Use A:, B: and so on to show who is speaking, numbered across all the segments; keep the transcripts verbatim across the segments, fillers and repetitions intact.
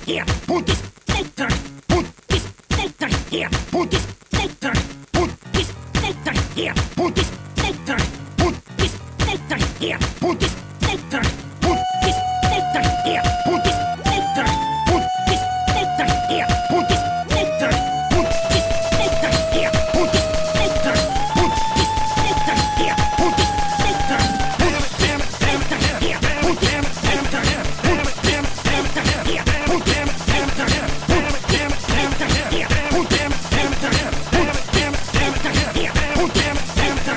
A: here. Put this filter. Put this filter here. Put this filter. Put this filter here. Put this filter. Put this filter here. Put this filter. Put this filter here. Put this filter. Put this filter here. Put this filter. Put this filter here. Put this filter. Put this filter here. Put this filter. Put this filter here. Put this filter. Put this filter here. Put this filter. Put this filter here. Put this filter. Put this filter here. Put this filter.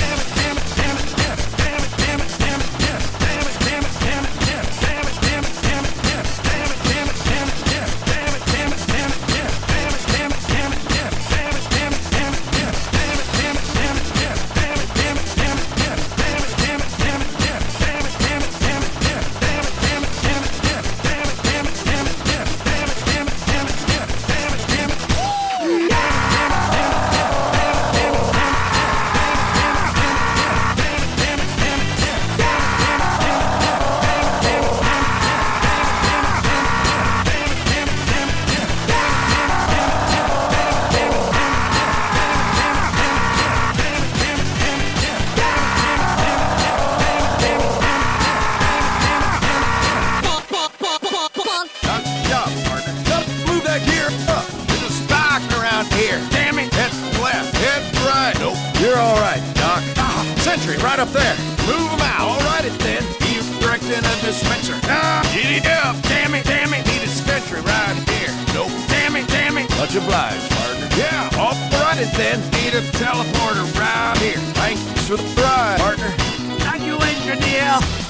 B: You're all right, Doc. Ah, sentry right up there. Move him out. All right, it then. He's directing a dispenser. Ah, giddy up. Damn it, damn it. Need a sentry right here. Nope. Damn it, damn it.
C: Much obliged, partner.
B: Yeah, all right, it then. Need a teleporter right here. Thanks for the ride, partner.
D: Thank you, Engineer.